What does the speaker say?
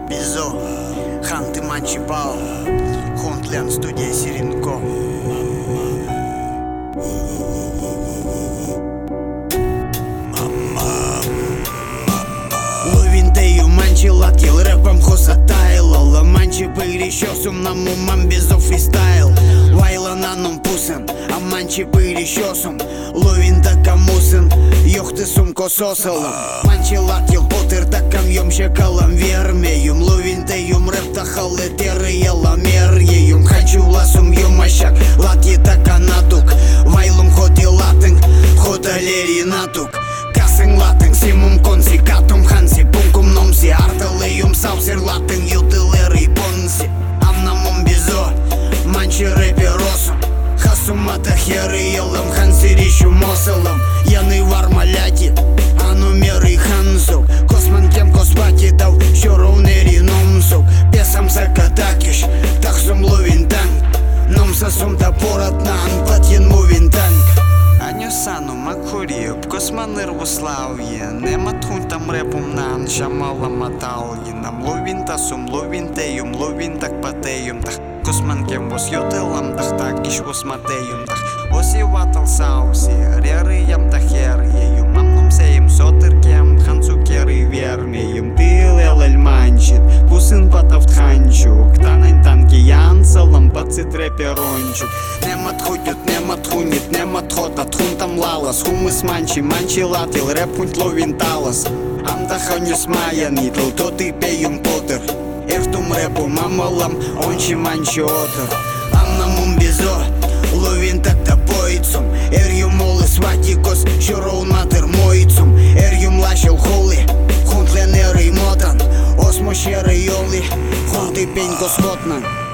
Bizzo, Hanti Manchipao, Huntland студия Сиренко. Ловинтею манчилат, ел рэпом хосатайло. Ламанчи пырищосум наму мамбизо фристайл. Вайла наном пусен, а манчи пырищосум. Ловинта камусен, йохты сумко сосалом. Манчилат ел потер такам йом шекалам вермеюм. Ловинтеюм рэп тахале теры еламерьеюм. Хочу ласум йом ашак, лати таканатук. Вайлум хоти латынг, хоталери натук. Касың латың, симум конси, катум ханси. Пункум номси, арталеюм саусер латың, ютылери понси. Амнамум бизо, манчи рэперосум. Хасумата херы елам, хансирищу мосалам. Яны вармаляти, анумеры хансук. Косман кем коспати дав, щоровнери номсук. Песам закатакиш, тахсум ловинтанг. Номсасум тапоратнан, патьен мувинтанг. Анюсану макхуріюб, косманир вуслав'є. Нема тхун там репум нан, шамала матал'є. Нам ловінта сум, ловінтеюм, ловінтак патеюм. Тах косманкем вос йотелам, тах так іш вос матеюм. Тах осі ватал саусі, реріям та хер'єюм. Мамнум сеєм сотиркем, ханцукери верміюм. Ти лелель манчит, пусин патав тханчук. Танань танки янцалам, пацит реперончук. Нема тхутют, нема тхунит, нема тхота, тхун там лалас. Хумыс манчи, манчи латил, репунт ловинталас. Амдаханюс маянитл, то ты пеюм потер. Эртум репу мамалам, ончи манчи отер. Амнамум бизо, ловин так-то поицум. Эрюм молыс ватикос, щороун матер моицум. Эрюм лашел холи, хунтлен эрый мотан. Осмо щерый йоли, хунты пенько скотнан.